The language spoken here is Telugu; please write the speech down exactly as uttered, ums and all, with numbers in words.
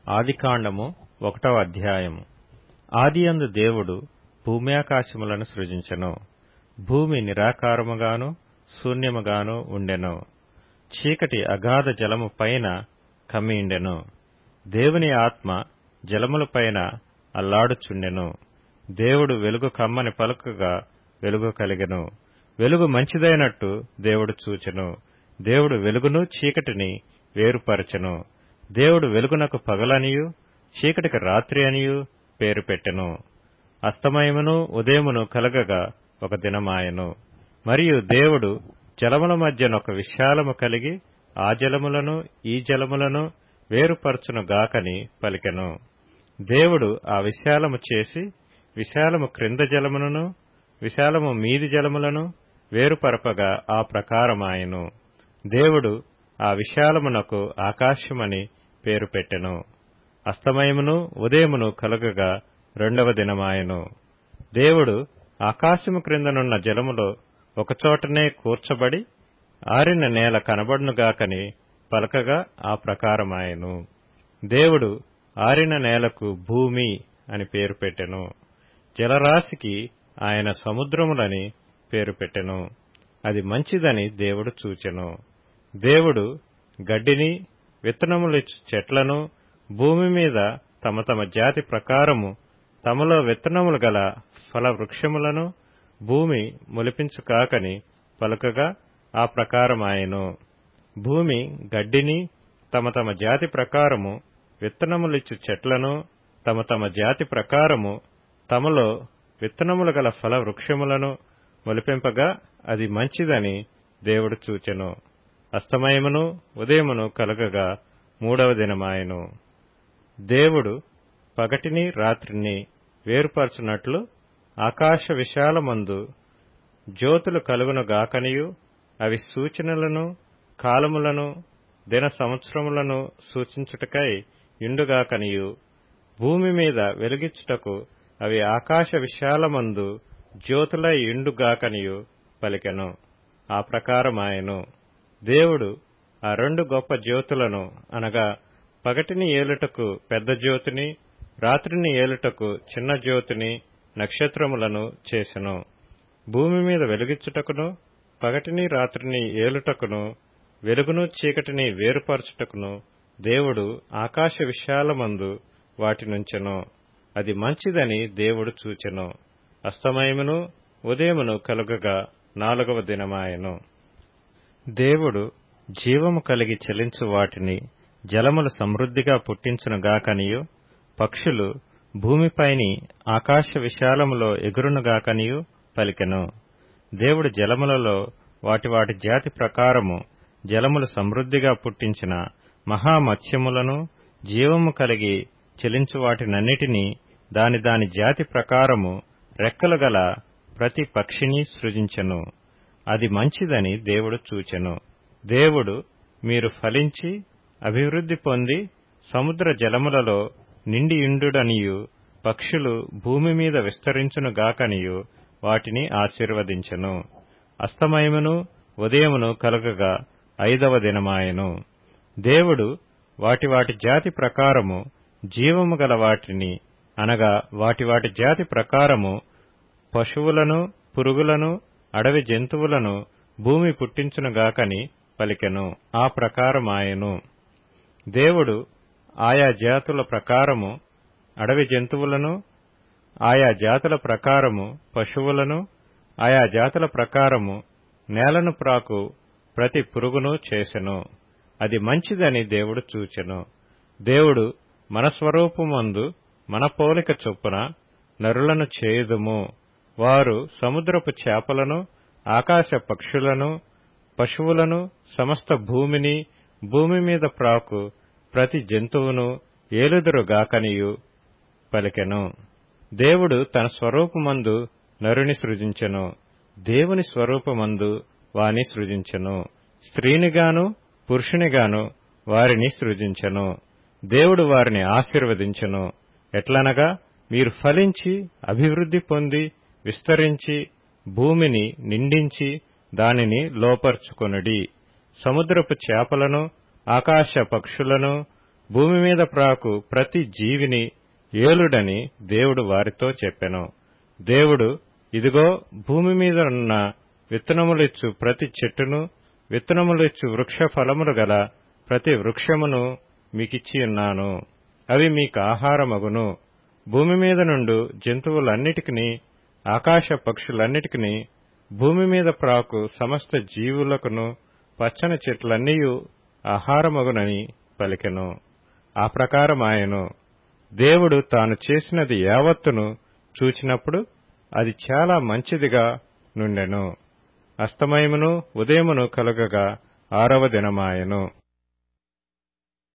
ఆదికాండము ఒకటవ అధ్యాయము. ఆదియందు దేవుడు భూమ్యాకాశములను సృజించెను. భూమి నిరాకారముగాను శూన్యముగాను ఉండెను. చీకటి అగాధ జలము పైన కమ్మియుండెను. దేవుని ఆత్మ జలములపైన అల్లాడుచుండెను. దేవుడు వెలుగు కమ్మని పలుకగా వెలుగు కలిగెను. వెలుగు మంచిదైనట్టు దేవుడు చూచెను. దేవుడు వెలుగును చీకటిని వేరుపరచెను. దేవుడు వెలుగునకు పగలనియు చీకటికి రాత్రి అనియు పేరు పెట్టెను. అస్తమయమును ఉదయమును కలగగా ఒక దినమాయెను. మరియు దేవుడు జలముల మధ్యనొక విశాలము కలిగి ఆ జలములను ఈ జలములను వేరుపరచును గాకని పలికెను. దేవుడు ఆ విశాలము చేసి విశాలము క్రింద జలములను విశాలము మీది జలములను వేరుపరపగా ఆ ప్రకారమాయెను. దేవుడు ఆ విశాలమునకు ఆకాశమని పేరు పెట్టెను. అస్తమయమును ఉదయమును కలుగగా రెండవ దినమాయెను. దేవుడు ఆకాశము క్రిందనున్న జలములో ఒకచోటనే కూర్చబడి ఆరిన నేల కనబడునుగాకని పలకగా ఆ ప్రకారమాయెను. దేవుడు ఆరిన నేలకు భూమి అని పేరు పెట్టెను. జలరాశికి ఆయన సముద్రములని పేరు పెట్టెను. అది మంచిదని దేవుడు చూచెను. దేవుడు గడ్డిని విత్తనములిచ్చు చెట్లను భూమి మీద తమ తమ జాతి ప్రకారము తమలో విత్తనములు గల ఫల వృక్షములను భూమి మొలిపించు కాకని పలుకగా ఆ ప్రకారమాయెను. భూమి గడ్డిని తమ తమ జాతి ప్రకారము విత్తనములిచ్చు చెట్లను తమ తమ జాతి ప్రకారము తమలో విత్తనములు గల ఫల వృక్షములను మొలిపింపగా అది మంచిదని దేవుడు చూచెను. అస్తమయమును ఉదయమును కలగగా మూడవ దినమాయెను. దేవుడు పగటిని రాత్రిని వేరుపరచునట్లు ఆకాశ విశాలమందు జ్యోతులు కలుగునుగాకనియు అవి సూచనలను కాలములను దిన సంవత్సరములను సూచించుటకై యుండుగాకనియు భూమి మీద వెలుగిచ్చుటకు అవి ఆకాశ విశాలమందు జ్యోతులై యుండుగాకనియు పలికెను. ఆ ప్రకారమాయెను. దేవుడు ఆ రెండు గొప్ప జ్యోతులను అనగా పగటిని ఏలుటకు పెద్ద జ్యోతిని రాత్రిని ఏలుటకు చిన్న జ్యోతిని నక్షత్రములను చేసెను. భూమి మీద వెలుగిచ్చుటకును పగటిని రాత్రిని ఏలుటకును వెలుగును చీకటిని వేరుపరచుటకును దేవుడు ఆకాశ విశాలమందు వాటినుంచెను. అది మంచిదని దేవుడు చూచెను. అస్తమయమును ఉదయమును కలుగగా నాలుగవ దినమాయెను. దేవుడు జీవము కలిగి చెలించు వాటిని జలములు సమృద్ధిగా పుట్టించునుగాకనియు పక్షులు భూమిపైని ఆకాశ విశాలములో ఎగురునుగాకనియు పలికెను. దేవుడు జలములలో వాటి వాటి జాతి ప్రకారము జలములు సమృద్ధిగా పుట్టించిన మహామత్స్యములను జీవము కలిగి చెలించు వాటినన్నిటినీ దాని దాని జాతి ప్రకారము రెక్కలు గల ప్రతి పక్షిని సృజించెను. అది మంచిదని దేవుడు చూచెను. దేవుడు మీరు ఫలించి అభివృద్ధి పొంది సముద్ర జలములలో నిండియుండుడనియు పక్షులు భూమి మీద విస్తరించునుగాకనియు వాటిని ఆశీర్వదించెను. అస్తమయమును ఉదయమును కలుగగా ఐదవ దినమాయెను. దేవుడు వాటి వాటి జాతి ప్రకారము జీవము గల వాటిని అనగా వాటి వాటి జాతి ప్రకారము పశువులను పురుగులను అడవి జంతువులను భూమి పుట్టించునుగాకని పలికెను. ఆ ప్రకారమాయెను. దేవుడు ఆయా జాతుల ప్రకారము అడవి జంతువులను ఆయా జాతుల ప్రకారము పశువులను ఆయా జాతుల ప్రకారము నేలను ప్రాకు ప్రతి పురుగును చేసెను. అది మంచిదని దేవుడు చూచెను. దేవుడు మన స్వరూపమందు మన పోలిక చొప్పున నరులను చేయుదుము. వారు సముద్రపు చేపలను ఆకాశ పక్షులను పశువులను సమస్త భూమిని భూమి మీద ప్రాకు ప్రతి జంతువును ఏలుదురుగాకనియు పలికెను. దేవుడు తన స్వరూపమందు నరుని సృజించెను. దేవుని స్వరూపమందు వాని సృజించెను. స్త్రీనిగాను పురుషునిగాను వారిని సృజించెను. దేవుడు వారిని ఆశీర్వదించెను. ఎట్లనగా మీరు ఫలించి అభివృద్ధి పొంది విస్తరించి భూమిని నిండించి దానిని లోపర్చుకొనుడి. సముద్రపు చేపలను ఆకాశ పక్షులను భూమి మీద ప్రాకు ప్రతి జీవిని ఏలుడని దేవుడు వారితో చెప్పెను. దేవుడు, ఇదిగో భూమి మీద ఉన్న విత్తనములిచ్చు ప్రతి చెట్టును, విత్తనములిచ్చు వృక్ష ఫలములు గల ప్రతి వృక్షమును మీకిచ్చియున్నాను. అవి మీకు ఆహారమగును. భూమి మీద నుండు జంతువులన్నిటికిని, ఆకాశ పక్షులన్నిటికిని, భూమి మీద ప్రాకు సమస్త జీవులకును పచ్చని చెట్లన్నీయు ఆహారమగునని పలికెను. ఆ ప్రకారమాయెను. దేవుడు తాను చేసినది యావత్తును చూచినప్పుడు అది చాలా మంచిదిగా నుండెను. అస్తమయమును ఉదయమును కలుగగా ఆరవ దినమాయెను.